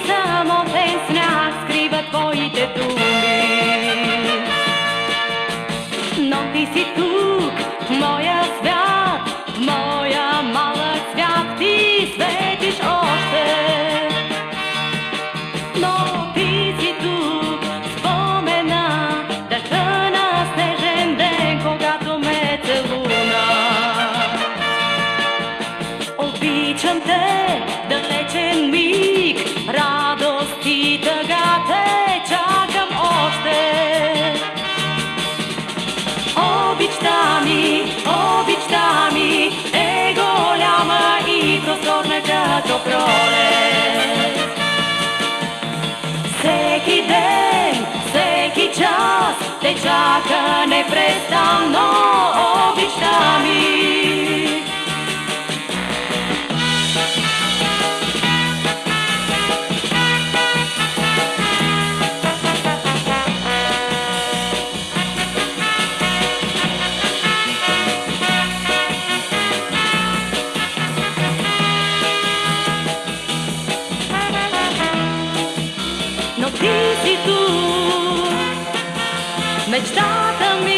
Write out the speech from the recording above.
самотен сняг скрива твоите думи. Но ти си тук, моя свят, моя малък свят, ти светиш още. Но ти си тук, спомена дъха на снежен ден, когато ме целуна. Обичам те, далечен миг, радост и тъга те чакам още. Обичта ми е голяма и просторна като пролет. Всеки ден, всеки час те чака непрестанно обичта ми. Но ти си тук, мечтата ми